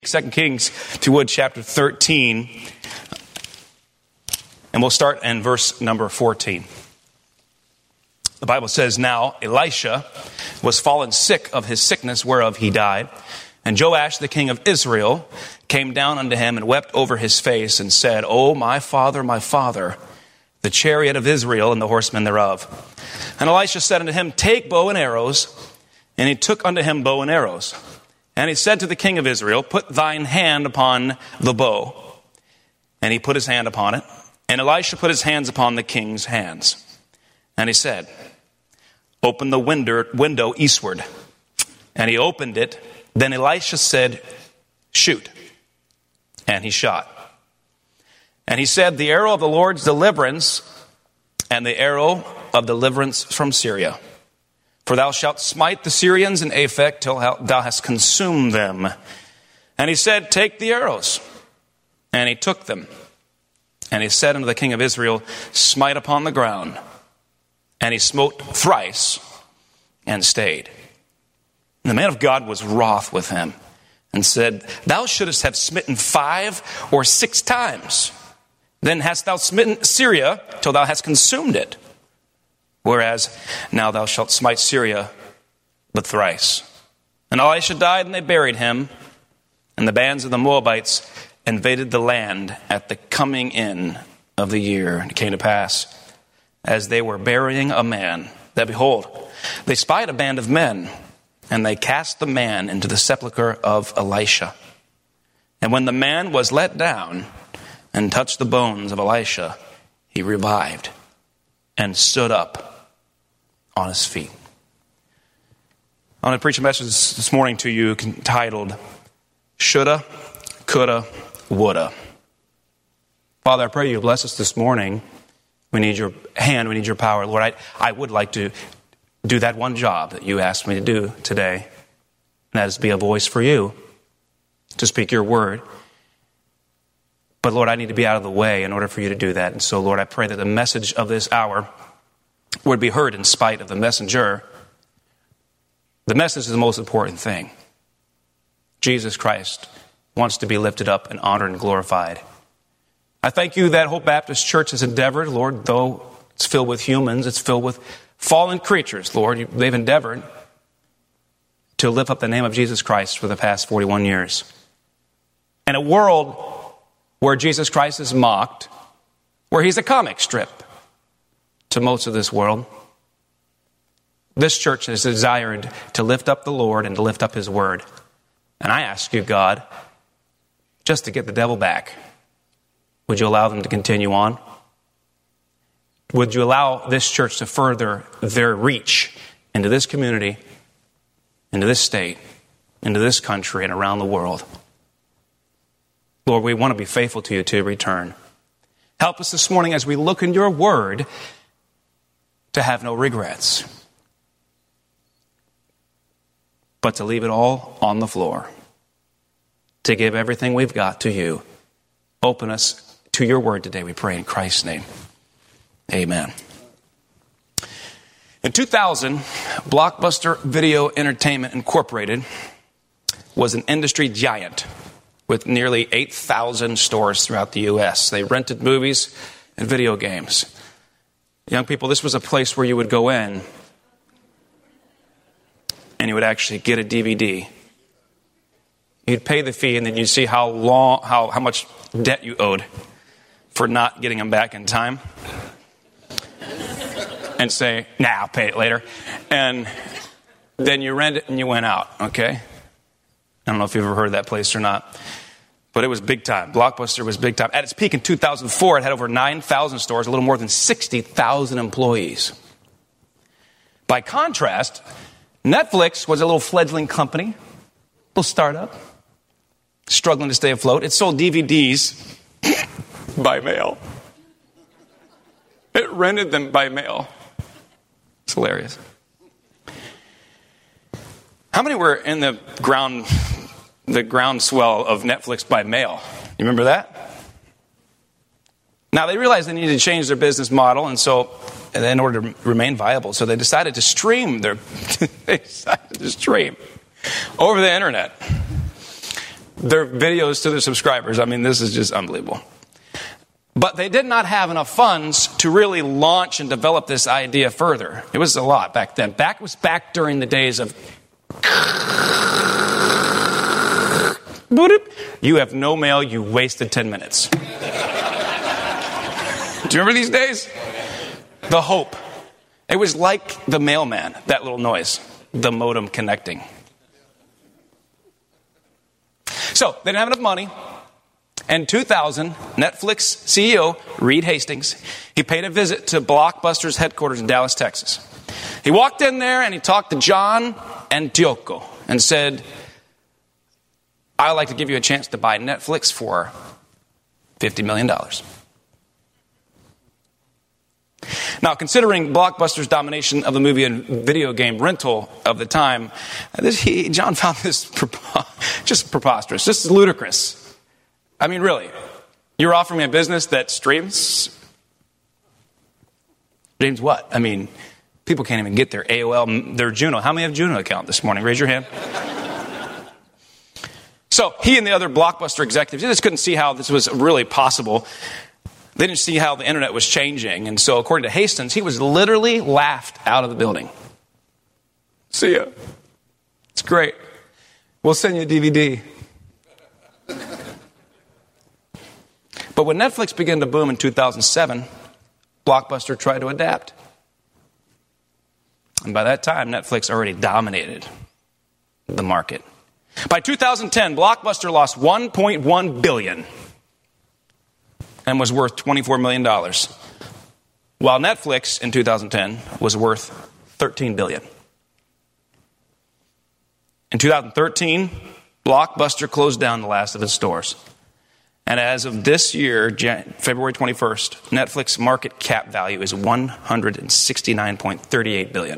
2 Kings, if you would, chapter 13. And we'll start in verse number 14. The Bible says, "Now Elisha was fallen sick of his sickness whereof he died. And Joash the king of Israel came down unto him and wept over his face and said, O my father, the chariot of Israel and the horsemen thereof. And Elisha said unto him, Take bow and arrows. And he took unto him bow and arrows. And he said to the king of Israel, Put thine hand upon the bow. And he put his hand upon it. And Elisha put his hands upon the king's hands. And he said, Open the window eastward. And he opened it. Then Elisha said, Shoot. And he shot. And he said, The arrow of the Lord's deliverance, and the arrow of deliverance from Syria. For thou shalt smite the Syrians in Aphek till thou hast consumed them. And he said, Take the arrows. And he took them. And he said unto the king of Israel, Smite upon the ground. And he smote thrice and stayed. And the man of God was wroth with him and said, Thou shouldest have smitten 5 or 6 times. Then hast thou smitten Syria till thou hast consumed it. Whereas now thou shalt smite Syria but thrice. And Elisha died, and they buried him. And the bands of the Moabites invaded the land at the coming in of the year. And it came to pass, as they were burying a man, that behold, they spied a band of men, and they cast the man into the sepulchre of Elisha. And when the man was let down and touched the bones of Elisha, he revived and stood up on his feet. I want to preach a message this morning to you entitled, Shoulda, Coulda, Woulda. Father, I pray you bless us this morning. We need your hand, we need your power. Lord, I would like to do that one job that you asked me to do today. And that is to be a voice for you, to speak your word. But Lord, I need to be out of the way in order for you to do that. And so, Lord, I pray that the message of this hour would be heard in spite of the messenger. The message is the most important thing. Jesus Christ wants to be lifted up and honored and glorified. I thank you that Hope Baptist Church has endeavored, Lord, though it's filled with humans, it's filled with fallen creatures, Lord. They've endeavored to lift up the name of Jesus Christ for the past 41 years. In a world where Jesus Christ is mocked, where he's a comic strip to most of this world, this church has desired to lift up the Lord and to lift up his word. And I ask you, God, just to get the devil back, would you allow them to continue on? Would you allow this church to further their reach into this community, into this state, into this country, and around the world? Lord, we want to be faithful to you to return. Help us this morning as we look in your word to have no regrets, but to leave it all on the floor, to give everything we've got to you. Open us to your word today, we pray in Christ's name. Amen. In 2000, Blockbuster Video Entertainment Incorporated was an industry giant with nearly 8,000 stores throughout the U.S. They rented movies and video games. Young people, this was a place where you would go in and you would actually get a DVD. You'd pay the fee, and then you'd see how much debt you owed for not getting them back in time. And say, I'll pay it later. And then you rent it and you went out, okay? I don't know if you've ever heard of that place or not. But it was big time. Blockbuster was big time. At its peak in 2004, it had over 9,000 stores, a little more than 60,000 employees. By contrast, Netflix was a little fledgling company, little startup, struggling to stay afloat. It sold DVDs by mail. It rented them by mail. It's hilarious. How many were in the groundswell of Netflix by mail? You remember that? Now, they realized they needed to change their business model, and so in order to remain viable, so they decided to stream over the internet. their videos to their subscribers. I mean, this is just unbelievable. But they did not have enough funds to really launch and develop this idea further. It was a lot back then. Back during the days of... You have no mail, you wasted 10 minutes. Do you remember these days? The hope. It was like the mailman, that little noise, the modem connecting. So, they didn't have enough money. In 2000, Netflix CEO Reed Hastings, he paid a visit to Blockbuster's headquarters in Dallas, Texas. He walked in there and he talked to John Antioco and said, I'd like to give you a chance to buy Netflix for $50 million. Now, considering Blockbuster's domination of the movie and video game rental of the time, John found this just preposterous, just ludicrous. I mean, really, you're offering me a business that streams? Streams what? I mean, people can't even get their AOL, their Juno. How many have Juno account this morning? Raise your hand. So he and the other Blockbuster executives, they just couldn't see how this was really possible. They didn't see how the internet was changing. And so according to Hastings, he was literally laughed out of the building. See ya. It's great. We'll send you a DVD. But when Netflix began to boom in 2007, Blockbuster tried to adapt. And by that time, Netflix already dominated the market. By 2010, Blockbuster lost $1.1 billion and was worth $24 million, while Netflix in 2010 was worth $13 billion. In 2013, Blockbuster closed down the last of its stores. And as of this year, February 21st, Netflix market cap value is $169.38 billion.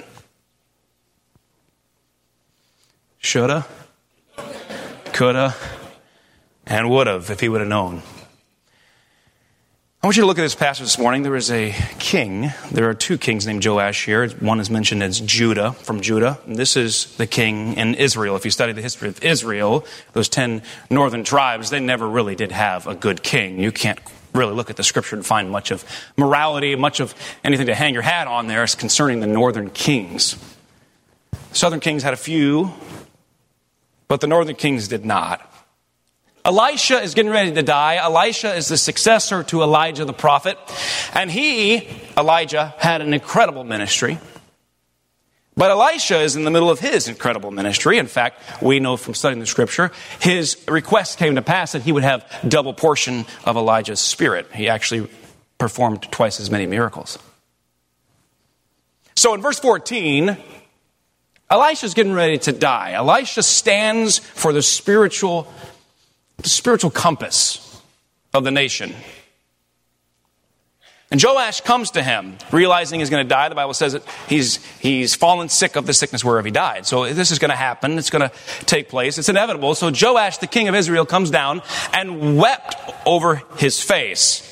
Shoulda, coulda, and would've if he would have known. I want you to look at this passage this morning. There is a king. There are two kings named Joash here. One is mentioned as Judah, from Judah. And this is the king in Israel. If you study the history of Israel, those 10 northern tribes, they never really did have a good king. You can't really look at the scripture and find much of morality, much of anything to hang your hat on there concerning the northern kings. Southern kings had a few, but the northern kings did not. Elisha is getting ready to die. Elisha is the successor to Elijah the prophet. And Elijah, had an incredible ministry. But Elisha is in the middle of his incredible ministry. In fact, we know from studying the scripture, his request came to pass that he would have double portion of Elijah's spirit. He actually performed twice as many miracles. So in verse 14, Elisha is getting ready to die. Elisha stands for the spiritual compass of the nation. And Joash comes to him, realizing he's going to die. The Bible says that he's fallen sick of the sickness wherever he died. So this is going to happen. It's going to take place. It's inevitable. So Joash, the king of Israel, comes down and wept over his face.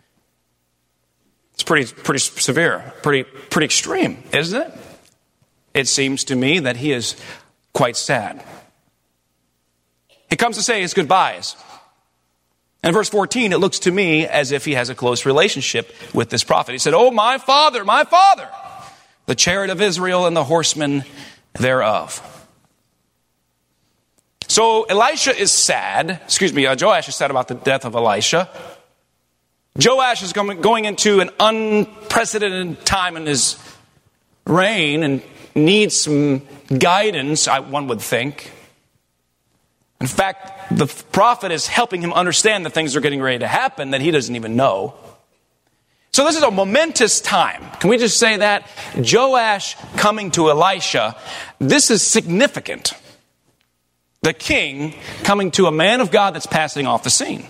It's pretty severe, pretty extreme, isn't it? It seems to me that he is quite sad. He comes to say his goodbyes. And in verse 14, it looks to me as if he has a close relationship with this prophet. He said, "Oh, my father, the chariot of Israel and the horsemen thereof." So Joash is sad about the death of Elisha. Joash is going into an unprecedented time in his reign and needs some guidance, one would think. In fact, the prophet is helping him understand that things are getting ready to happen that he doesn't even know. So this is a momentous time. Can we just say that? Joash coming to Elisha, this is significant. The king coming to a man of God that's passing off the scene.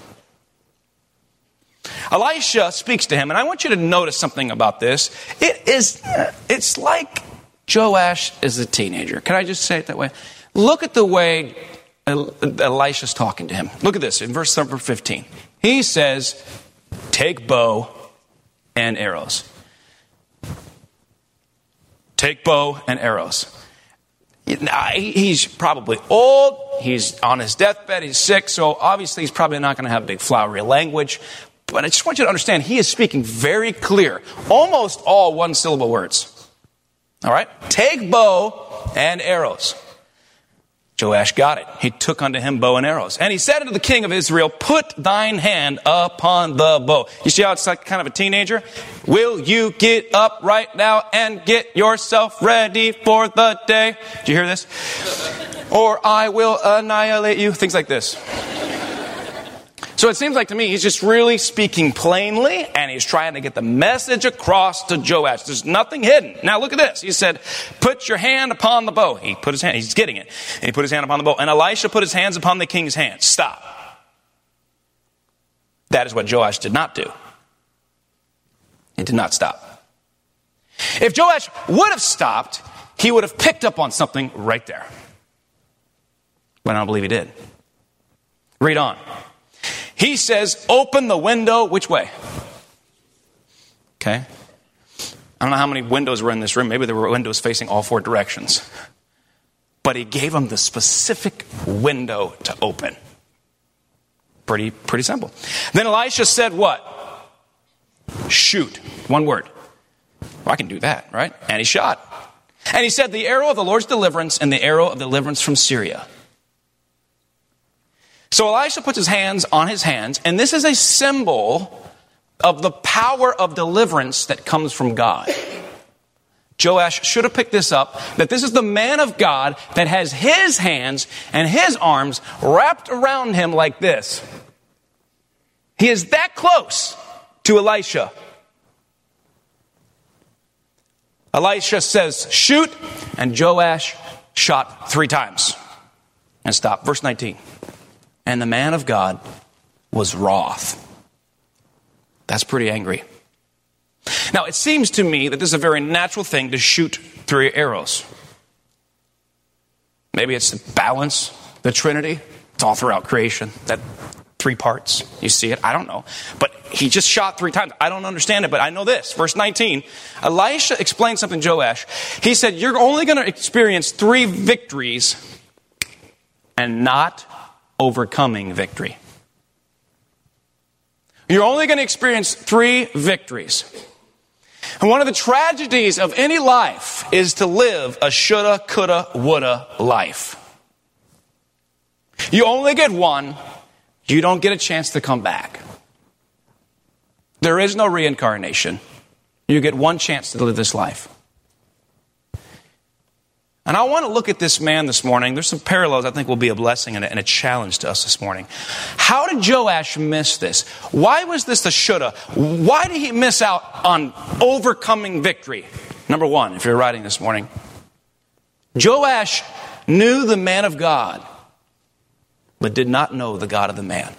Elisha speaks to him, and I want you to notice something about this. It's like Joash is a teenager. Can I just say it that way? Look at the way Elisha's talking to him. Look at this in verse number 15. He says, "Take bow and arrows." Take bow and arrows. He's probably old. He's on his deathbed. He's sick. So obviously he's probably not going to have big flowery language. But I just want you to understand, he is speaking very clear. Almost all one-syllable words. All right? Take bow and arrows. Joash got it. He took unto him bow and arrows. And he said unto the king of Israel, put thine hand upon the bow. You see how it's like kind of a teenager? Will you get up right now and get yourself ready for the day? Do you hear this? Or I will annihilate you. Things like this. So it seems like to me he's just really speaking plainly, and he's trying to get the message across to Joash. There's nothing hidden. Now look at this. He said, put your hand upon the bow. He put his hand, he's getting it. And he put his hand upon the bow. And Elisha put his hands upon the king's hands. Stop. That is what Joash did not do. He did not stop. If Joash would have stopped, he would have picked up on something right there. But I don't believe he did. Read on. He says, open the window, which way? Okay. I don't know how many windows were in this room. Maybe there were windows facing all four directions. But he gave him the specific window to open. Pretty simple. Then Elisha said what? Shoot. One word. Well, I can do that, right? And he shot. And he said, the arrow of the Lord's deliverance and the arrow of deliverance from Syria. So Elisha puts his hands on his hands, and this is a symbol of the power of deliverance that comes from God. Joash should have picked this up, that this is the man of God that has his hands and his arms wrapped around him like this. He is that close to Elisha. Elisha says, shoot, and Joash shot 3 times and stopped. Verse 19. And the man of God was wroth. That's pretty angry. Now, it seems to me that this is a very natural thing to shoot 3 arrows. Maybe it's to balance the Trinity. It's all throughout creation, that 3 parts. You see it? I don't know. But he just shot 3 times. I don't understand it, but I know this. Verse 19, Elisha explained something to Joash. He said, you're only going to experience 3 victories and not overcoming victory. You're only going to experience 3 victories. And one of the tragedies of any life is to live a shoulda, coulda, woulda life. You only get one. You don't get a chance to come back. There is no reincarnation. You get one chance to live this life. And I want to look at this man this morning. There's some parallels I think will be a blessing and a challenge to us this morning. How did Joash miss this? Why was this the shoulda? Why did he miss out on overcoming victory? Number 1, if you're writing this morning, Joash knew the man of God, but did not know the God of the man.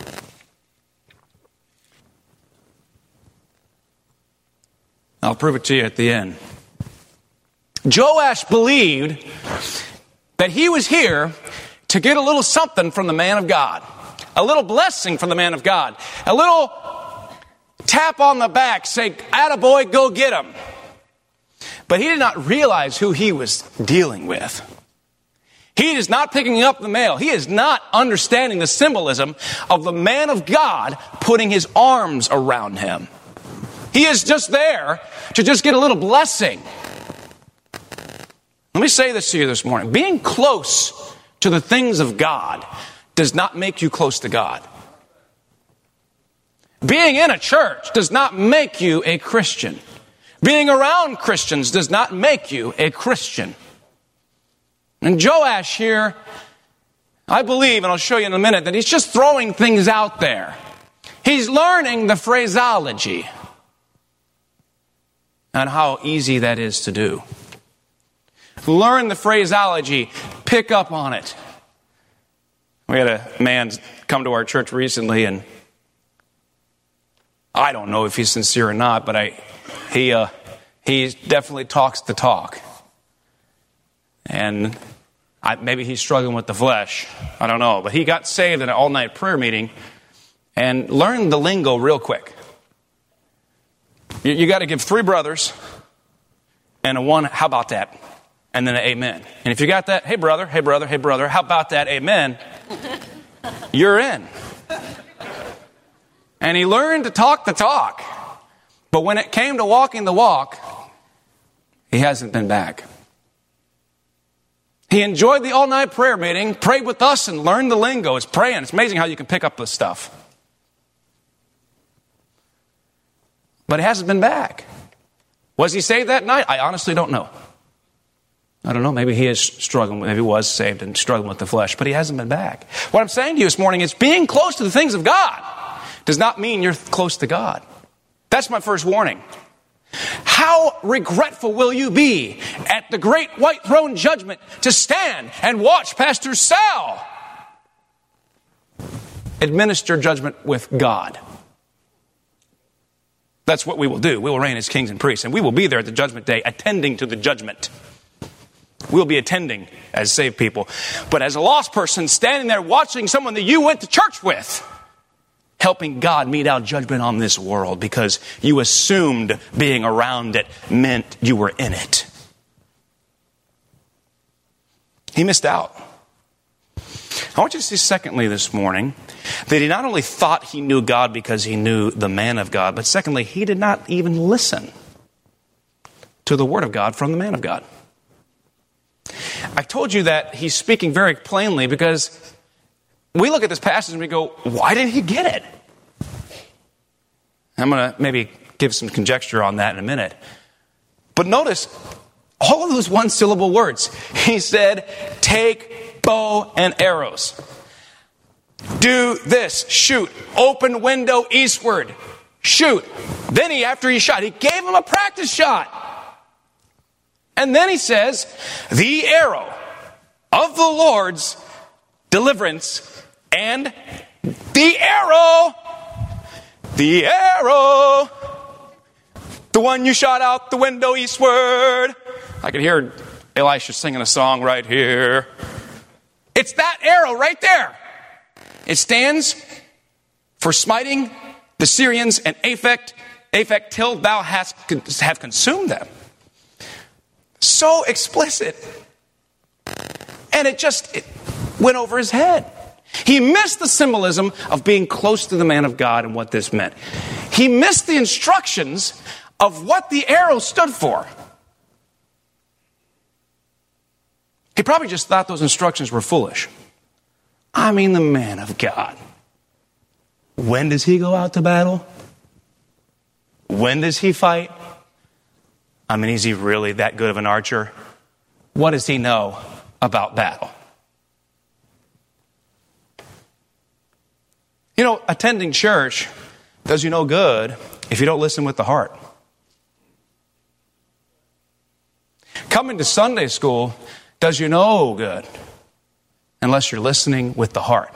I'll prove it to you at the end. Joash believed that he was here to get a little something from the man of God, a little blessing from the man of God, a little tap on the back, say, attaboy, go get him. But he did not realize who he was dealing with. He is not picking up the mail. He is not understanding the symbolism of the man of God putting his arms around him. He is just there to just get a little blessing. Let me say this to you this morning. Being close to the things of God does not make you close to God. Being in a church does not make you a Christian. Being around Christians does not make you a Christian. And Joash here, I believe, and I'll show you in a minute, that he's just throwing things out there. He's learning the phraseology and how easy that is to do. Learn the phraseology. Pick up on it. We had a man come to our church recently, and I don't know if he's sincere or not, but he definitely talks the talk. And maybe he's struggling with the flesh. I don't know. But he got saved in an all-night prayer meeting and learned the lingo real quick. You got to give 3 brothers and a 1, how about that? and then an amen. And if you got that, hey brother, hey brother, hey brother, how about that amen? You're in. And he learned to talk the talk. But when it came to walking the walk, he hasn't been back. He enjoyed the all-night prayer meeting, prayed with us, and learned the lingo. It's praying. It's amazing how you can pick up this stuff. But he hasn't been back. Was he saved that night? I honestly don't know. I don't know. Maybe he is struggling. Maybe he was saved and struggling with the flesh, but he hasn't been back. What I'm saying to you this morning is being close to the things of God does not mean you're close to God. That's my first warning. How regretful will you be at the great white throne judgment to stand and watch Pastor Sal administer judgment with God? That's what we will do. We will reign as kings and priests, and we will be there at the judgment day attending to the judgment. We'll be attending as saved people. But as a lost person standing there watching someone that you went to church with, helping God mete out judgment on this world because you assumed being around it meant you were in it. He missed out. I want you to see secondly this morning that he not only thought he knew God because he knew the man of God, but secondly, he did not even listen to the word of God from the man of God. I told you that he's speaking very plainly because we look at this passage and we go, why did he get it? I'm going to maybe give some conjecture on that in a minute. But notice all of those one-syllable words. He said, take bow and arrows. Do this, shoot, open window eastward, shoot. Then after he shot, he gave him a practice shot. And then he says, the arrow of the Lord's deliverance and the arrow, the one you shot out the window eastward. I can hear Elisha singing a song right here. It's that arrow right there. It stands for smiting the Syrians and Aphek till thou have consumed them. So explicit. And it went over his head. He missed the symbolism of being close to the man of God and what this meant. He missed the instructions of what the arrow stood for. He probably just thought those instructions were foolish. I mean, the man of God. When does he go out to battle? When does he fight? I mean, is he really that good of an archer? What does he know about battle? You know, attending church does you no good if you don't listen with the heart. Coming to Sunday school does you no good unless you're listening with the heart.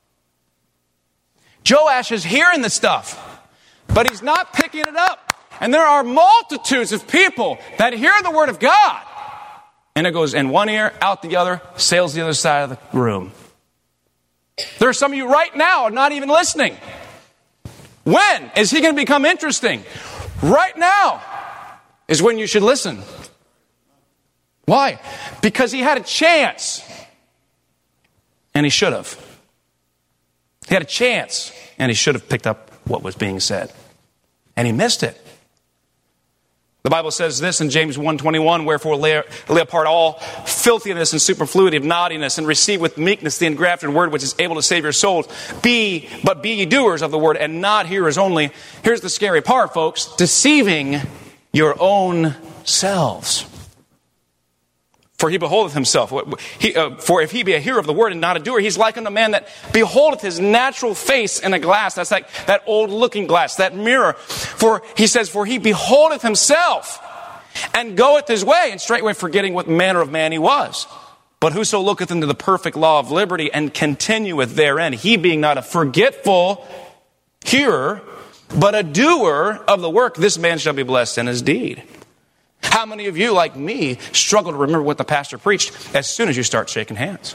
Joash is hearing the stuff, but he's not picking it up. And there are multitudes of people that hear the word of God, and it goes in one ear, out the other, sails the other side of the room. There are some of you right now not even listening. When is he going to become interesting? Right now is when you should listen. Why? Because he had a chance, and he should have. He had a chance, and he should have picked up what was being said. And he missed it. The Bible says this in James 1:21, wherefore lay apart all filthiness and superfluity of naughtiness, and receive with meekness the engrafted word which is able to save your souls. Be ye doers of the word and not hearers only. Here's the scary part, folks. Deceiving your own selves. For he beholdeth himself. For if he be a hearer of the word and not a doer, he's like unto a man that beholdeth his natural face in a glass. That's like that old looking glass, that mirror. For he says, for he beholdeth himself and goeth his way, and straightway forgetting what manner of man he was. But whoso looketh into the perfect law of liberty and continueth therein, he being not a forgetful hearer, but a doer of the work, this man shall be blessed in his deed. How many of you, like me, struggle to remember what the pastor preached as soon as you start shaking hands?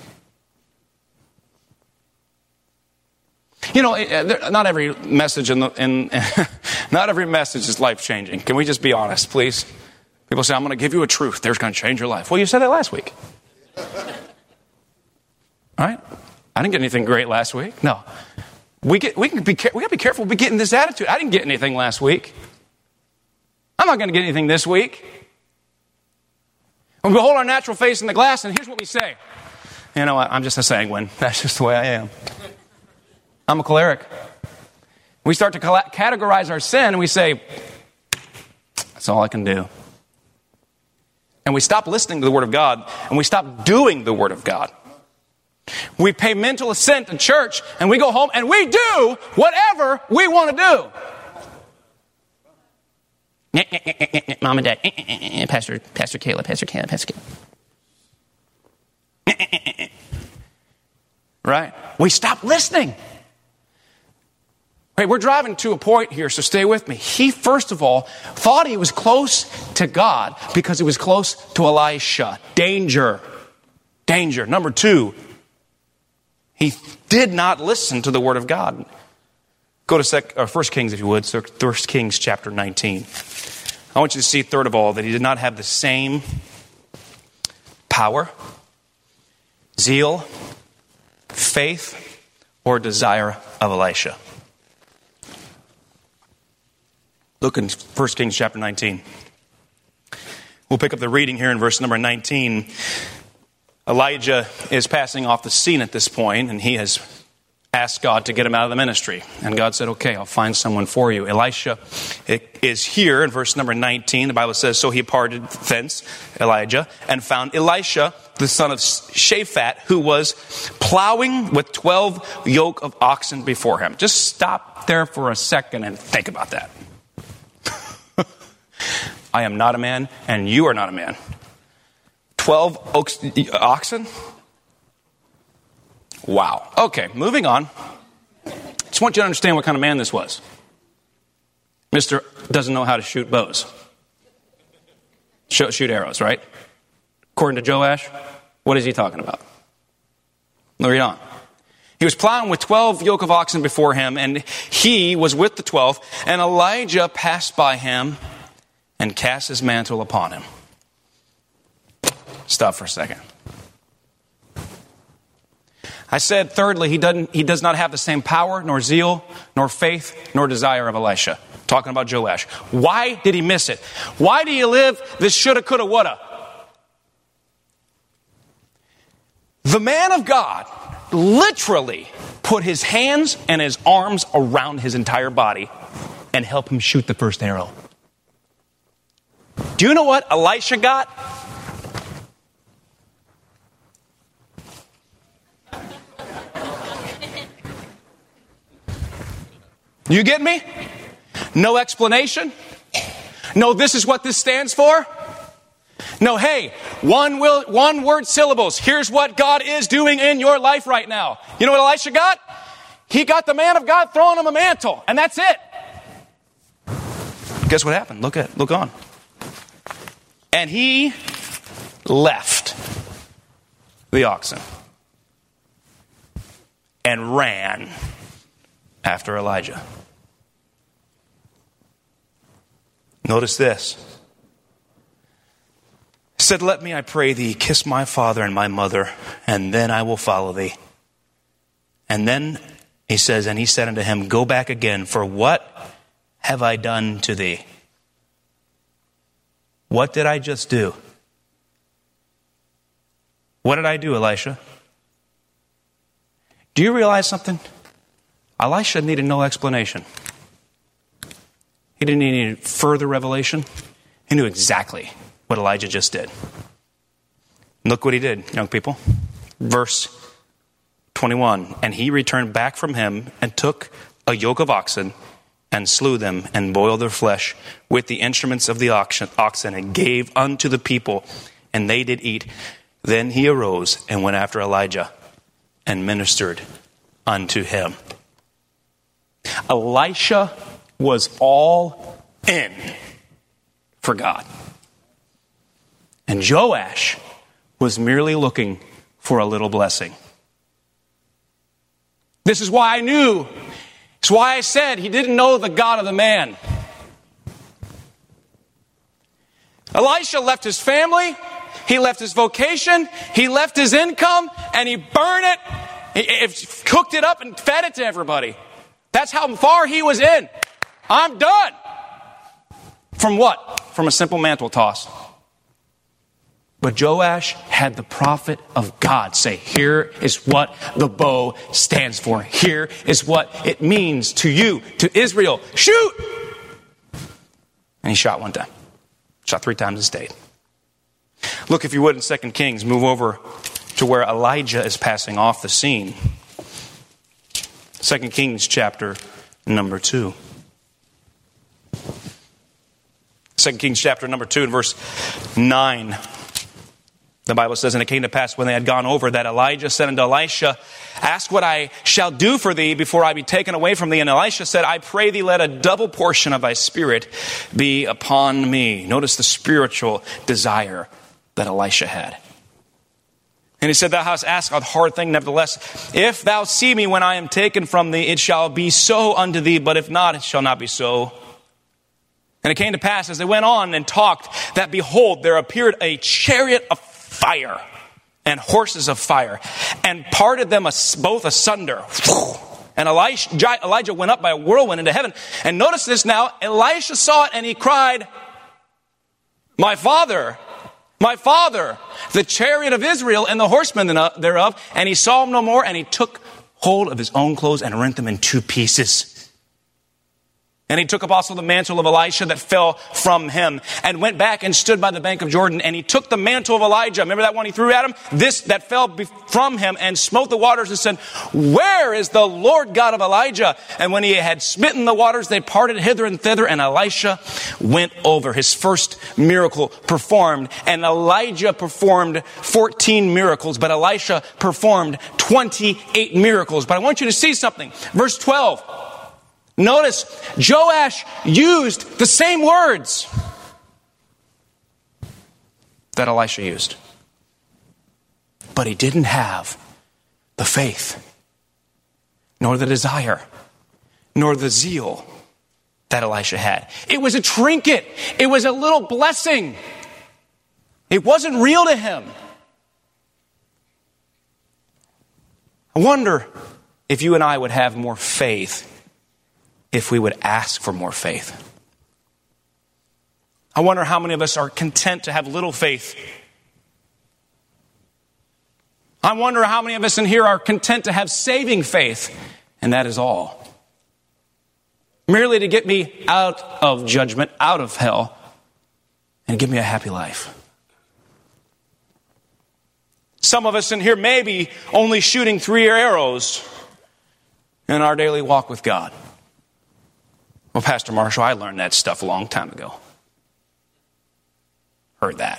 You know, not every message not every message is life-changing. Can we just be honest, please? People say, I'm going to give you a truth. There's going to change your life. Well, you said that last week. All right? I didn't get anything great last week. No. We got to be careful we get in this attitude. I didn't get anything last week. I'm not going to get anything this week. When we behold our natural face in the glass, and here's what we say. You know what? I'm just a sanguine. That's just the way I am. I'm a choleric. We start to categorize our sin, and we say, that's all I can do. And we stop listening to the Word of God, and we stop doing the Word of God. We pay mental assent to church, and we go home, and we do whatever we want to do. Mom and Dad, Pastor Caleb, Pastor Caleb, Pastor Caleb. Right? We stop listening. Right, we're driving to a point here, so stay with me. He, first of all, thought he was close to God because he was close to Elisha. Danger. Danger. Number two, he did not listen to the Word of God. Go to 1 Kings, if you would, 1 Kings chapter 19. I want you to see, third of all, that he did not have the same power, zeal, faith, or desire of Elisha. Look in 1 Kings chapter 19. We'll pick up the reading here in verse number 19. Elijah is passing off the scene at this point, and he has asked God to get him out of the ministry. And God said, okay, I'll find someone for you. Elisha is here in verse number 19. The Bible says, so he parted thence, Elijah, and found Elisha, the son of Shaphat, who was plowing with 12 yoke of oxen before him. Just stop there for a second and think about that. I am not a man, and you are not a man. 12 oxen? Wow. Okay, moving on. Just want you to understand what kind of man this was. Mr. doesn't know how to shoot bows. Shoot arrows, right? According to Joash, what is he talking about? Read on. He was plowing with 12 yoke of oxen before him, and he was with the 12, and Elijah passed by him and cast his mantle upon him. Stop for a second. I said, thirdly, he does not have the same power, nor zeal, nor faith, nor desire of Elisha. Talking about Joash. Why did he miss it? Why do you live this shoulda, coulda, woulda? The man of God literally put his hands and his arms around his entire body and helped him shoot the first arrow. Do you know what Elisha got? You get me? No explanation. No, this is what this stands for. No, hey, one word syllables. Here's what God is doing in your life right now. You know what Elisha got? He got the man of God throwing him a mantle, and that's it. Guess what happened? Look on. And he left the oxen and ran after Elijah. Notice this. He said, let me, I pray thee, kiss my father and my mother, and then I will follow thee. And then he says, and he said unto him, go back again, for what have I done to thee? What did I just do? What did I do, Elisha? Do you realize something? Elisha needed no explanation. He didn't need any further revelation. He knew exactly what Elijah just did. Look what he did, young people. Verse 21. And he returned back from him and took a yoke of oxen and slew them and boiled their flesh with the instruments of the oxen and gave unto the people, and they did eat. Then he arose and went after Elijah and ministered unto him. Elisha was all in for God. And Joash was merely looking for a little blessing. This is why I knew. It's why I said he didn't know the God of the man. Elisha left his family, he left his vocation, he left his income, and he burned it, he cooked it up and fed it to everybody. That's how far he was in. I'm done. From what? From a simple mantle toss. But Joash had the prophet of God say, here is what the bow stands for. Here is what it means to you, to Israel. Shoot! And he shot one time. Shot 3 times and stayed. Look, if you would, in 2 Kings, move over to where Elijah is passing off the scene. 2 Kings chapter number 2. 2 Kings chapter number 2 and verse 9. The Bible says, and it came to pass when they had gone over that Elijah said unto Elisha, ask what I shall do for thee before I be taken away from thee. And Elisha said, I pray thee, let a double portion of thy spirit be upon me. Notice the spiritual desire that Elisha had. And he said, thou hast asked a hard thing, nevertheless, if thou see me when I am taken from thee, it shall be so unto thee, but if not, it shall not be so. And it came to pass, as they went on and talked, that behold, there appeared a chariot of fire and horses of fire, and parted them both asunder. And Elijah went up by a whirlwind into heaven. And notice this now, Elisha saw it and he cried, my father, the chariot of Israel and the horsemen thereof. And he saw him no more, and he took hold of his own clothes and rent them in 2 pieces. And he took up also the mantle of Elisha that fell from him, and went back and stood by the bank of Jordan. And he took the mantle of Elijah, remember that one he threw at him? This that fell from him, and smote the waters, and said, where is the Lord God of Elijah? And when he had smitten the waters, they parted hither and thither, and Elisha went over. His first miracle performed. And Elijah performed 14 miracles, but Elisha performed 28 miracles. But I want you to see something. Verse 12. Notice, Joash used the same words that Elisha used. But he didn't have the faith, nor the desire, nor the zeal that Elisha had. It was a trinket. It was a little blessing. It wasn't real to him. I wonder if you and I would have more faith if we would ask for more faith. I wonder how many of us are content to have little faith. I wonder how many of us in here are content to have saving faith, and that is all. Merely to get me out of judgment, out of hell, and give me a happy life. Some of us in here may be only shooting 3 arrows in our daily walk with God. Well, Pastor Marshall, I learned that stuff a long time ago. Heard that.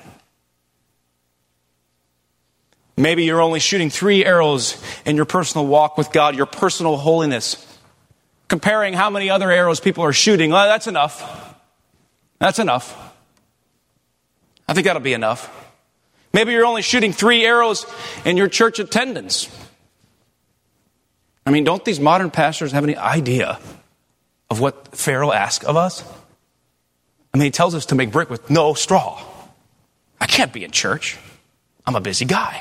Maybe you're only shooting 3 arrows in your personal walk with God, your personal holiness. Comparing how many other arrows people are shooting, well, that's enough. That's enough. I think that'll be enough. Maybe you're only shooting 3 arrows in your church attendance. I mean, don't these modern pastors have any idea of what Pharaoh asked of us? I mean, he tells us to make brick with no straw. I can't be in church. I'm a busy guy.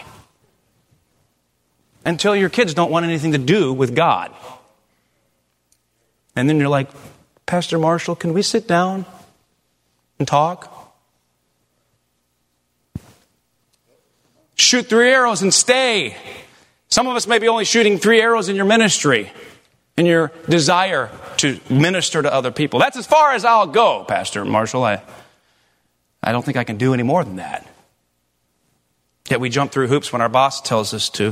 Until your kids don't want anything to do with God. And then you're like, Pastor Marshall, can we sit down and talk? Shoot 3 arrows and stay. Some of us may be only shooting 3 arrows in your ministry, in your desire to minister to other people. That's as far as I'll go, Pastor Marshall. I don't think I can do any more than that. Yet we jump through hoops when our boss tells us to.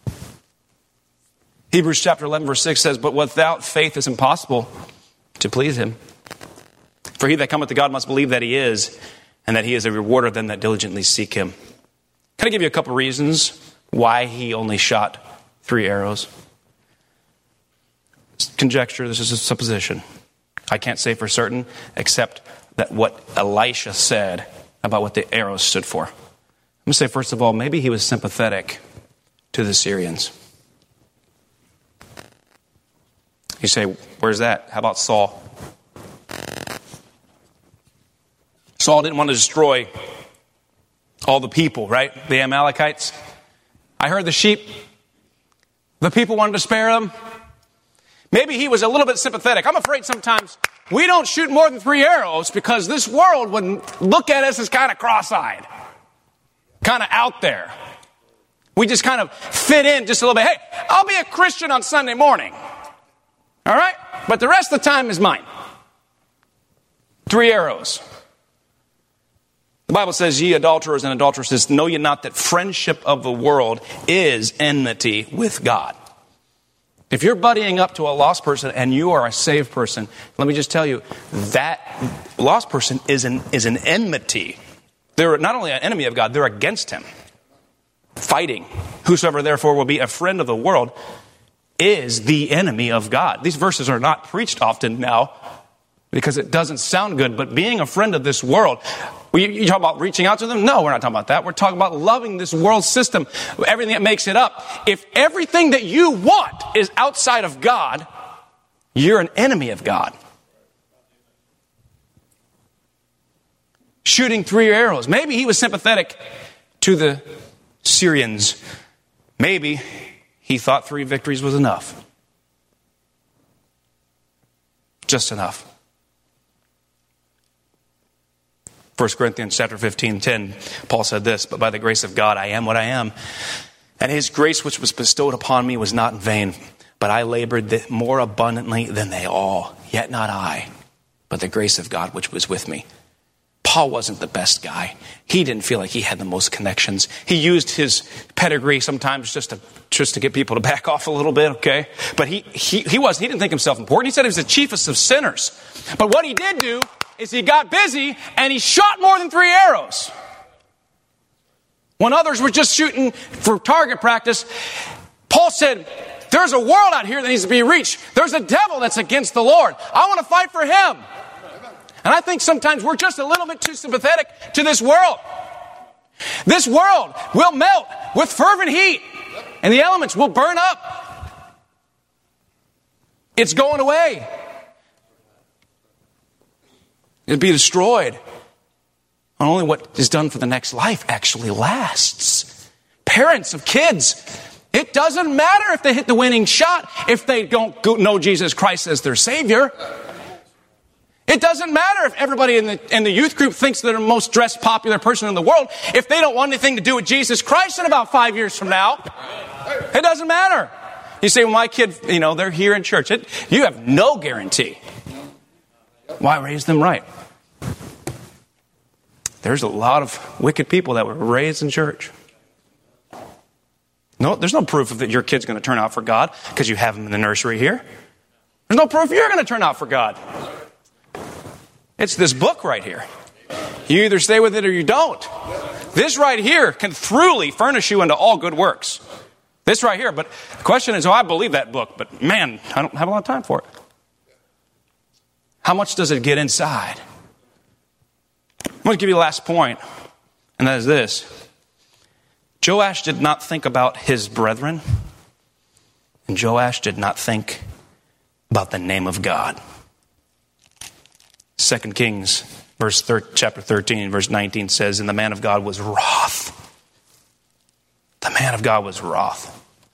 Hebrews chapter 11 verse 6 says, but without faith it's impossible to please him. For he that cometh to God must believe that he is, and that he is a rewarder of them that diligently seek him. Can I give you a couple reasons why he only shot 3 arrows? Conjecture, this is a supposition. I can't say for certain, except that what Elisha said about what the arrows stood for. I'm going to say, first of all, maybe he was sympathetic to the Syrians. You say, where's that? How about Saul? Saul didn't want to destroy all the people, right? The Amalekites. I heard the sheep. The people wanted to spare them. Maybe he was a little bit sympathetic. I'm afraid sometimes we don't shoot more than 3 arrows because this world would look at us as kind of cross-eyed, kind of out there. We just kind of fit in just a little bit. Hey, I'll be a Christian on Sunday morning. All right? But the rest of the time is mine. 3 arrows. The Bible says, ye adulterers and adulteresses, know ye not that friendship of the world is enmity with God. If you're buddying up to a lost person and you are a saved person, let me just tell you, that lost person is an enmity. They're not only an enemy of God, they're against him. Fighting. Whosoever therefore will be a friend of the world is the enemy of God. These verses are not preached often now because it doesn't sound good, but being a friend of this world, you talk about reaching out to them? No, we're not talking about that. We're talking about loving this world system, everything that makes it up. If everything that you want is outside of God, you're an enemy of God. Shooting 3 arrows. Maybe he was sympathetic to the Syrians. Maybe he thought 3 victories was enough. Just enough. 1 Corinthians chapter 15:10, Paul said this, but by the grace of God I am what I am. And his grace which was bestowed upon me was not in vain, but I labored more abundantly than they all. Yet not I, but the grace of God which was with me. Paul wasn't the best guy. He didn't feel like he had the most connections. He used his pedigree sometimes just to get people to back off a little bit, okay? But he didn't think himself important. He said he was the chiefest of sinners. But what he did do is he got busy and he shot more than 3 arrows. When others were just shooting for target practice, Paul said, there's a world out here that needs to be reached. There's a devil that's against the Lord. I want to fight for him. And I think sometimes we're just a little bit too sympathetic to this world. This world will melt with fervent heat, and the elements will burn up. It's going away. It'll be destroyed. And only what is done for the next life actually lasts. Parents of kids, it doesn't matter if they hit the winning shot if they don't know Jesus Christ as their Savior. It doesn't matter if everybody in the youth group thinks they're the most dressed popular person in the world if they don't want anything to do with Jesus Christ in about 5 years from now. It doesn't matter. You say, well, my kid, they're here in church. You have no guarantee. Why raise them right? There's a lot of wicked people that were raised in church. No, there's no proof that your kid's going to turn out for God because you have them in the nursery here. There's no proof you're going to turn out for God. It's this book right here. You either stay with it or you don't. This right here can truly furnish you into all good works. This right here. But the question is, I believe that book, but man, I don't have a lot of time for it. How much does it get inside? I'm going to give you the last point, and that is this. Joash did not think about his brethren, and Joash did not think about the name of God. 2 Kings chapter 13, verse 19 says, and the man of God was wroth. The man of God was wroth.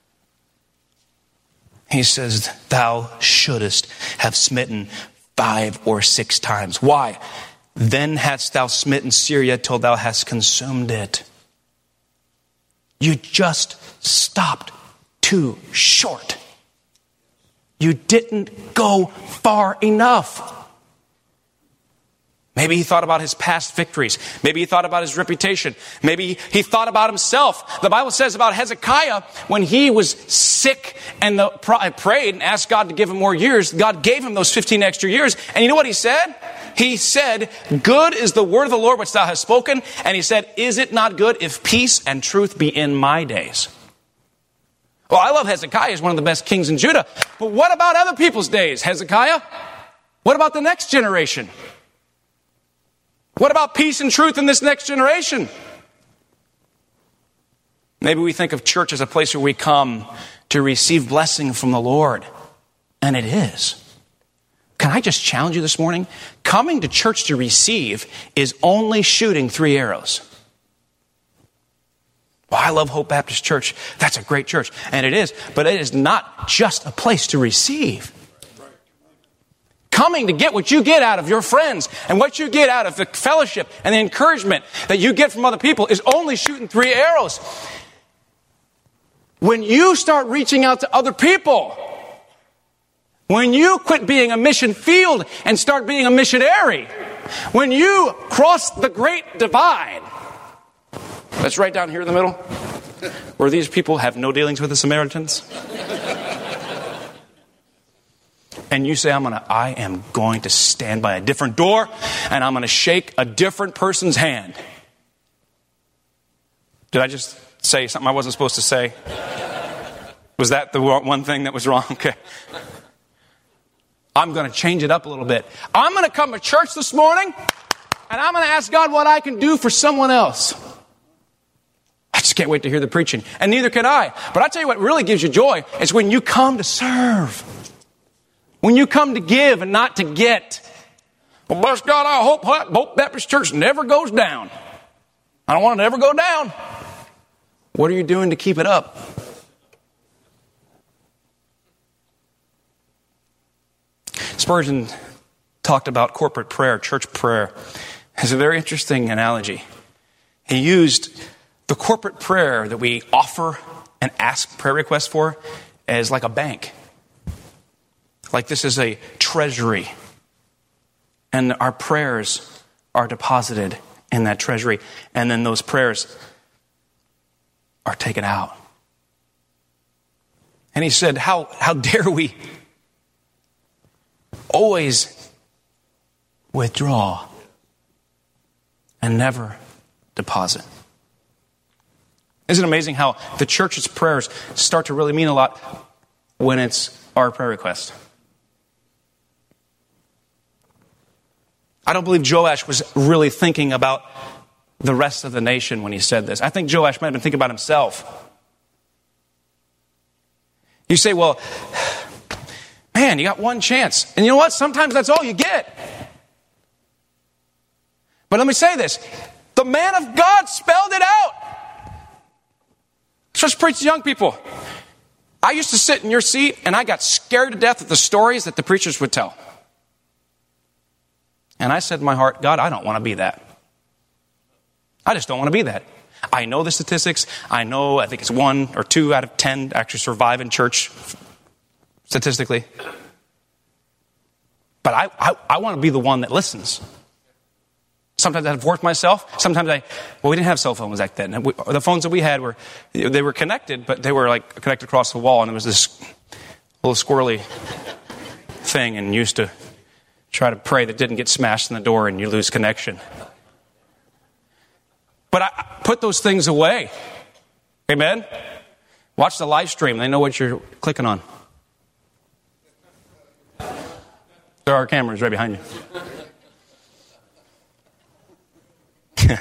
He says, thou shouldest have smitten 5 or 6 times. Why? Then hadst thou smitten Syria till thou hast consumed it. You just stopped too short. You didn't go far enough. Maybe he thought about his past victories. Maybe he thought about his reputation. Maybe he thought about himself. The Bible says about Hezekiah, when he was sick and prayed and asked God to give him more years, God gave him those 15 extra years. And you know what he said? He said, good is the word of the Lord which thou hast spoken. And he said, is it not good if peace and truth be in my days? Well, I love Hezekiah. He's one of the best kings in Judah. But what about other people's days, Hezekiah? What about the next generation? What about peace and truth in this next generation? Maybe we think of church as a place where we come to receive blessing from the Lord. And it is. Can I just challenge you this morning? Coming to church to receive is only shooting 3 arrows. Well, I love Hope Baptist Church. That's a great church. And it is. But it is not just a place to receive. Coming to get what you get out of your friends and what you get out of the fellowship and the encouragement that you get from other people is only shooting 3 arrows. When you start reaching out to other people, when you quit being a mission field and start being a missionary, when you cross the great divide, that's right down here in the middle, where these people have no dealings with the Samaritans. And you say, I am going to stand by a different door and I'm going to shake a different person's hand. Did I just say something I wasn't supposed to say? Was that the one thing that was wrong? Okay. I'm going to change it up a little bit. I'm going to come to church this morning and I'm going to ask God what I can do for someone else. I just can't wait to hear the preaching. And neither can I. But I tell you what really gives you joy is when you come to serve. When you come to give and not to get. Well, bless God, I hope Baptist Church never goes down. I don't want it to ever go down. What are you doing to keep it up? Spurgeon talked about corporate prayer, church prayer. It's a very interesting analogy. He used the corporate prayer that we offer and ask prayer requests for as like a bank. Like this is a treasury. And our prayers are deposited in that treasury. And then those prayers are taken out. And he said, how dare we always withdraw and never deposit. Isn't it amazing how the church's prayers start to really mean a lot when it's our prayer request? I don't believe Joash was really thinking about the rest of the nation when he said this. I think Joash might have been thinking about himself. You say, well, man, you got one chance. And you know what? Sometimes that's all you get. But let me say this. The man of God spelled it out. Just preach to young people. I used to sit in your seat and I got scared to death at the stories that the preachers would tell. And I said in my heart, God, I don't want to be that. I just don't want to be that. I know the statistics. I think it's 1 or 2 out of 10 actually survive in church statistically. But I want to be the one that listens. Sometimes I've worked myself. Sometimes we didn't have cell phones back then. The phones that we had they were connected, but they were like connected across the wall. And there was this little squirrely thing and used to try to pray that didn't get smashed in the door and you lose connection. But I put those things away. Amen? Watch the live stream. They know what you're clicking on. There are cameras right behind you.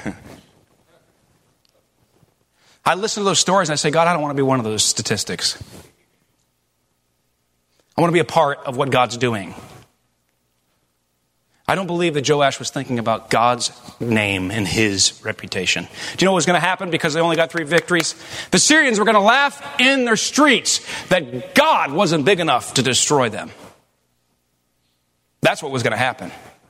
I listen to those stories and I say, God, I don't want to be one of those statistics. I want to be a part of what God's doing. I don't believe that Joash was thinking about God's name and his reputation. Do you know what was going to happen because they only got 3 victories? The Syrians were going to laugh in their streets that God wasn't big enough to destroy them. That's what was going to happen.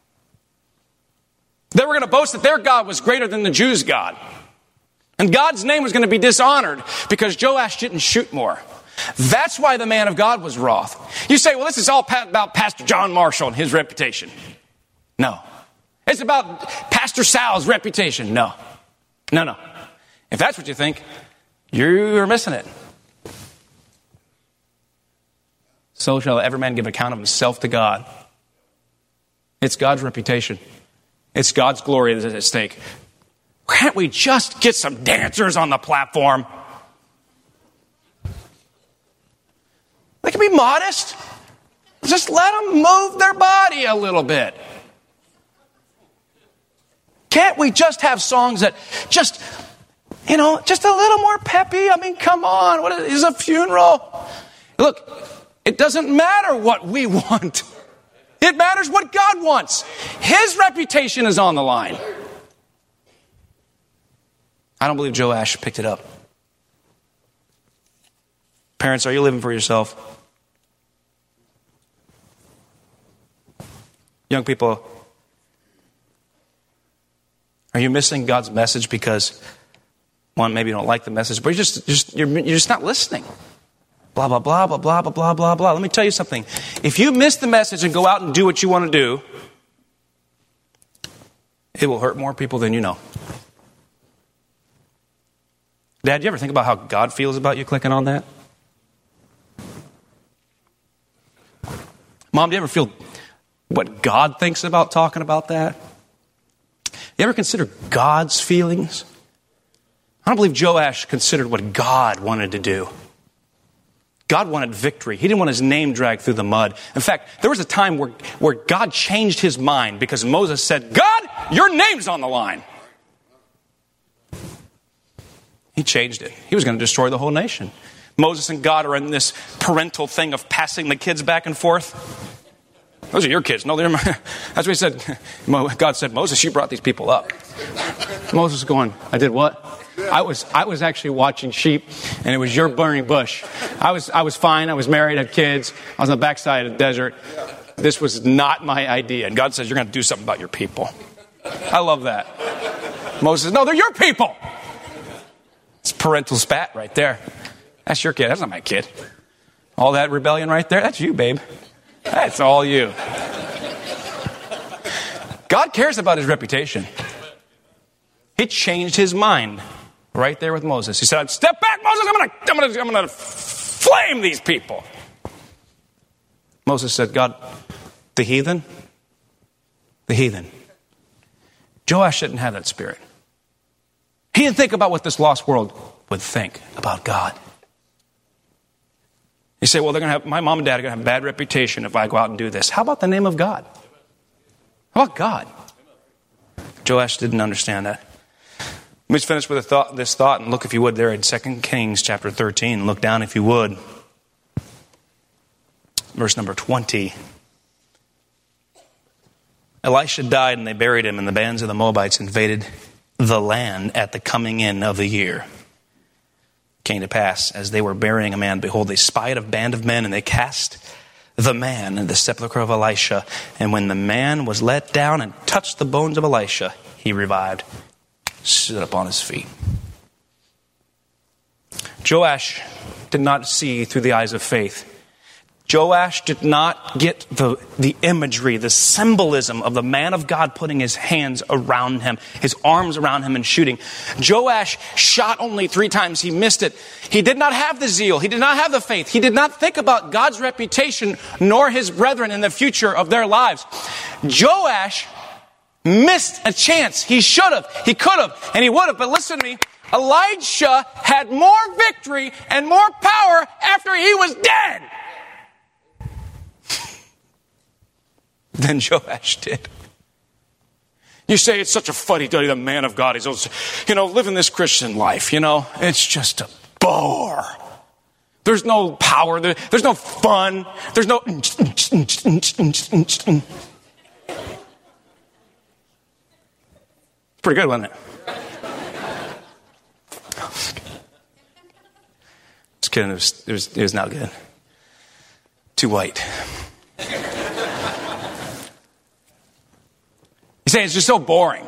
They were going to boast that their God was greater than the Jews' God. And God's name was going to be dishonored because Joash didn't shoot more. That's why the man of God was wroth. You say, well, this is all about Pastor John Marshall and his reputation. No. It's about Pastor Sal's reputation. No. If that's what you think, you're missing it. So shall every man give account of himself to God. It's God's reputation. It's God's glory that's at stake. Can't we just get some dancers on the platform? They can be modest. Just let them move their body a little bit. Can't we just have songs that just a little more peppy? I mean, come on. What is a funeral? Look, it doesn't matter what we want. It It matters what God wants. His reputation is on the line. I don't believe Joash picked it up. Parents, are you living for yourself? Young people, are you missing God's message because, one, maybe you don't like the message, but you're just not listening? Blah, blah, blah, blah, blah, blah, blah, blah, blah. Let me tell you something. If you miss the message and go out and do what you want to do, it will hurt more people than you know. Dad, do you ever think about how God feels about you clicking on that? Mom, do you ever feel what God thinks about talking about that? You ever consider God's feelings? I don't believe Joash considered what God wanted to do. God wanted victory. He didn't want his name dragged through the mud. In fact, there was a time where God changed his mind because Moses said, God, your name's on the line. He changed it. He was going to destroy the whole nation. Moses and God are in this parental thing of passing the kids back and forth. Those are your kids. No, they're my... That's what he said. God said, Moses, you brought these people up. Moses is going, I did what? I was actually watching sheep, and it was your burning bush. I was fine. I was married, had kids. I was on the backside of the desert. This was not my idea. And God says, you're going to do something about your people. I love that. Moses says, no, they're your people. It's parental spat right there. That's your kid. That's not my kid. All that rebellion right there, that's you, babe. That's all you. God cares about his reputation. He changed his mind right there with Moses. He said, step back, Moses. I'm going to flame these people. Moses said, God, the heathen. Joash didn't have that spirit. He didn't think about what this lost world would think about God. You say, well, my mom and dad are going to have a bad reputation if I go out and do this. How about the name of God? How about God? Joash didn't understand that. Let me just finish with this thought, and look, if you would, there in 2 Kings chapter 13. Look down, if you would. Verse number 20. Elisha died, and they buried him, and the bands of the Moabites invaded the land at the coming in of the year. Came to pass, as they were burying a man, behold, they spied a band of men, and they cast the man in the sepulchre of Elisha. And when the man was let down and touched the bones of Elisha, he revived, stood up on his feet. Joash did not see through the eyes of faith. Joash did not get the imagery, the symbolism of the man of God putting his hands around him, his arms around him and shooting. Joash shot only 3 times. He missed it. He did not have the zeal. He did not have the faith. He did not think about God's reputation nor his brethren in the future of their lives. Joash missed a chance. He should have, he could have, and he would have. But listen to me. Elisha had more victory and more power after he was dead than Joash did. You say it's such a fuddy-duddy, the man of God. He's also, living this Christian life, it's just a bore. There's no power. There's no fun. There's no... It's pretty good, wasn't it? Just kidding. It was not good. Too white. You say it's just so boring.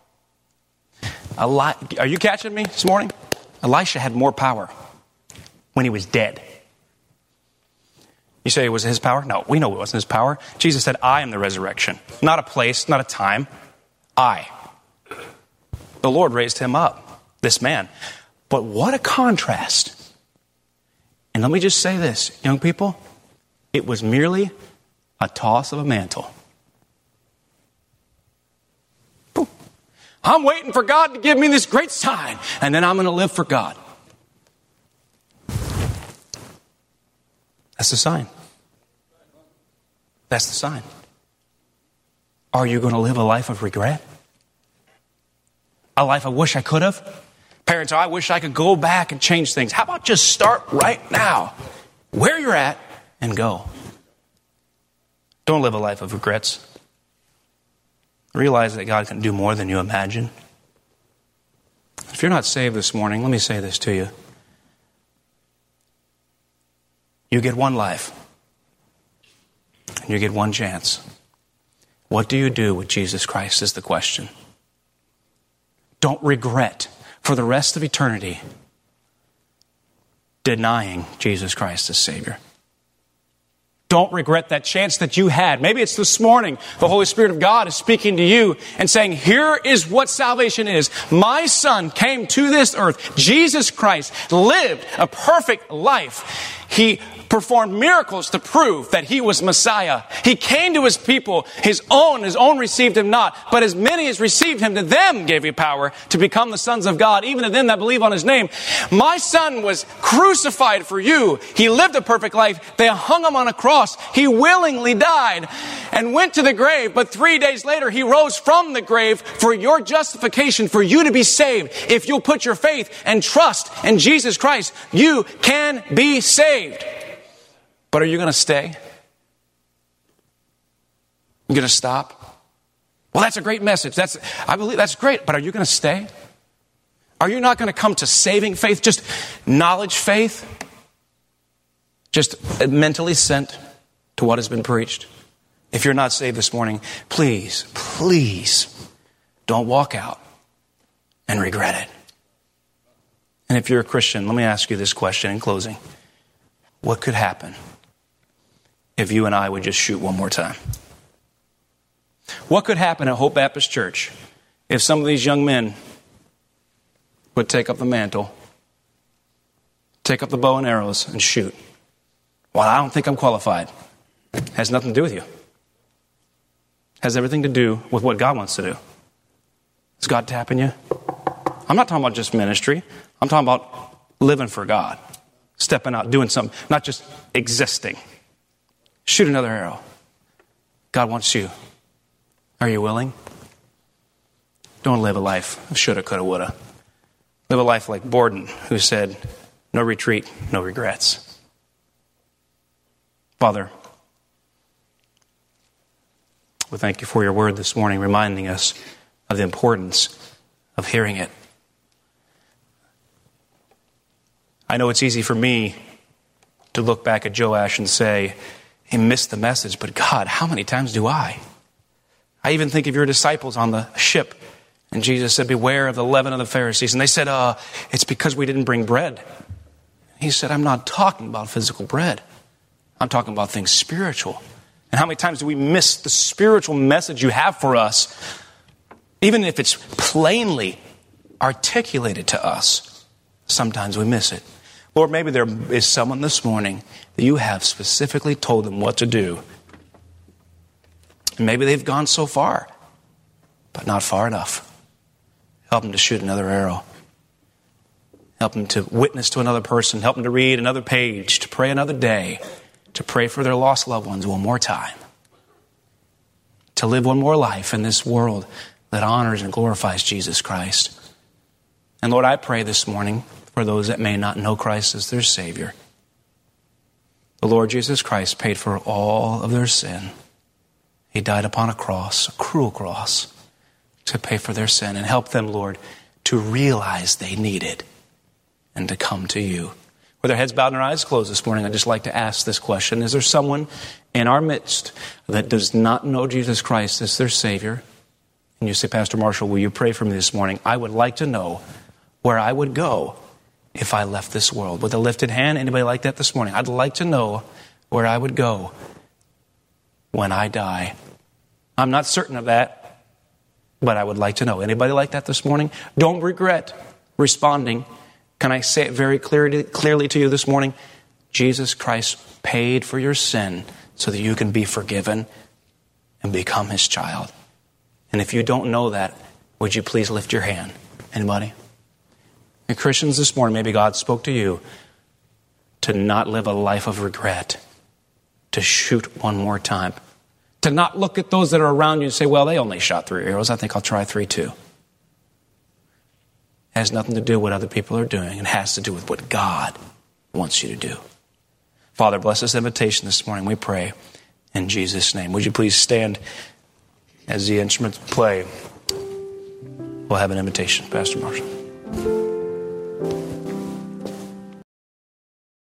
Are you catching me this morning? Elisha had more power when he was dead. You say it was his power? No, we know it wasn't his power. Jesus said, I am the resurrection. Not a place, not a time. I. The Lord raised him up, this man. But what a contrast. And let me just say this, young people. It was merely a toss of a mantle. I'm waiting for God to give me this great sign, and then I'm going to live for God. That's the sign. That's the sign. Are you going to live a life of regret? A life I wish I could have? Parents, I wish I could go back and change things. How about just start right now, where you're at, and go? Don't live a life of regrets. Realize that God can do more than you imagine. If you're not saved this morning, let me say this to you. You get one life. And you get one chance. What do you do with Jesus Christ is the question. Don't regret for the rest of eternity denying Jesus Christ as Savior. Don't regret that chance that you had. Maybe it's this morning. The Holy Spirit of God is speaking to you and saying, here is what salvation is. My Son came to this earth. Jesus Christ lived a perfect life. He performed miracles to prove that He was Messiah. He came to His people. His own received Him not. But as many as received Him, to them gave He power to become the sons of God, even to them that believe on His name. My Son was crucified for you. He lived a perfect life. They hung Him on a cross. He willingly died and went to the grave. But 3 days later, He rose from the grave for your justification, for you to be saved. If you'll put your faith and trust in Jesus Christ, you can be saved. But are you going to stay? You going to stop? Well, that's a great message. I believe that's great. But are you going to stay? Are you not going to come to saving faith, just knowledge faith? Just mentally sent to what has been preached? If you're not saved this morning, please don't walk out and regret it. And if you're a Christian, let me ask you this question in closing. What could happen if you and I would just shoot one more time? What could happen at Hope Baptist Church if some of these young men would take up the mantle, take up the bow and arrows, and shoot? Well, I don't think I'm qualified. Has nothing to do with you. Has everything to do with what God wants to do. Is God tapping you? I'm not talking about just ministry. I'm talking about living for God. Stepping out, doing something, not just existing. Shoot another arrow. God wants you. Are you willing? Don't live a life of shoulda, coulda, woulda. Live a life like Borden, who said, no retreat, no regrets. Father, we thank you for your word this morning, reminding us of the importance of hearing it. I know it's easy for me to look back at Joash and say, he missed the message, but God, how many times do I? I even think of your disciples on the ship, and Jesus said, beware of the leaven of the Pharisees. And they said, it's because we didn't bring bread. He said, I'm not talking about physical bread. I'm talking about things spiritual. And how many times do we miss the spiritual message you have for us, even if it's plainly articulated to us? Sometimes we miss it. Lord, maybe there is someone this morning that you have specifically told them what to do. And maybe they've gone so far, but not far enough. Help them to shoot another arrow. Help them to witness to another person. Help them to read another page, to pray another day, to pray for their lost loved ones one more time. To live one more life in this world that honors and glorifies Jesus Christ. And Lord, I pray this morning for those that may not know Christ as their Savior. The Lord Jesus Christ paid for all of their sin. He died upon a cross, a cruel cross, to pay for their sin and help them, Lord, to realize they need it and to come to you. With their heads bowed and their eyes closed this morning, I'd just like to ask this question. Is there someone in our midst that does not know Jesus Christ as their Savior? And you say, Pastor Marshall, will you pray for me this morning? I would like to know where I would go if I left this world. With a lifted hand, anybody like that this morning? I'd like to know where I would go when I die. I'm not certain of that, but I would like to know. Anybody like that this morning? Don't regret responding. Can I say it very clearly to you this morning? Jesus Christ paid for your sin so that you can be forgiven and become His child. And if you don't know that, would you please lift your hand? Anybody? And Christians this morning, maybe God spoke to you to not live a life of regret, to shoot one more time, to not look at those that are around you and say, well, they only shot 3 arrows. I think I'll try 3 too. It has nothing to do with what other people are doing. It has to do with what God wants you to do. Father, bless this invitation this morning. We pray in Jesus' name. Would you please stand as the instruments play? We'll have an invitation. Pastor Marshall.